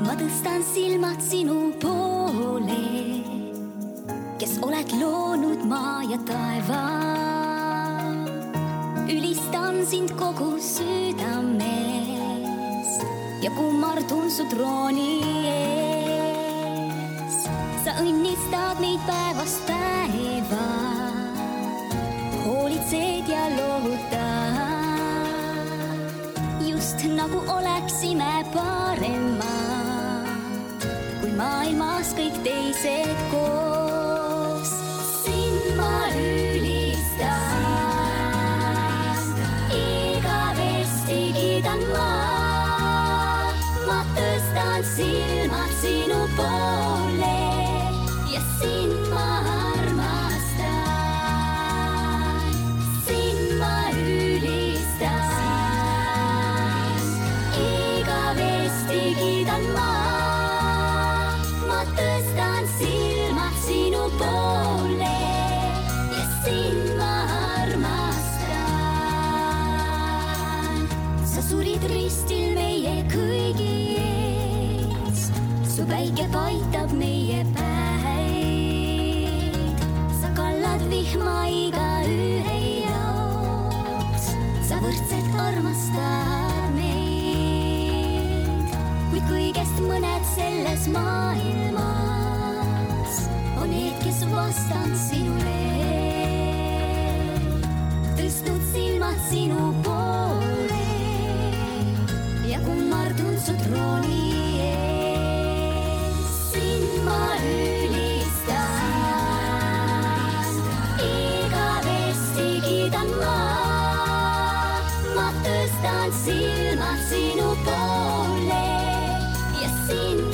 ma tõstan silmad sinu poole, kes oled loonud maa ja taeva. Ülistan sind kogu südames ja kummardun su trooni ees. Sa õnnistad meid päevast päeva, hoolitsed ja lohutad, just nagu oleksime paremad kui maailmas kõik teised koos. Sind ma ülistan, igavesti kiidan ma tõstan silmad sinu poole ja sind ma armastan. Sind ma ülistan, igavesti kiidan ma tõstan silmad sinu poole ja sind ma armastan. Sa surid ristil meie kõigi ees, su päike paitab meie päid. Sa kallad vihma igaühe jaoks, sa võrdselt armastad meid, kuid kõigest mõned selles maailmas on need, kes vastan sinule. Tõstnud silmad sinu poole ja kummardun su trooni ees. Sind ma ülistan, igavesti kiidan ma tõstan silmad sinu poole ja sind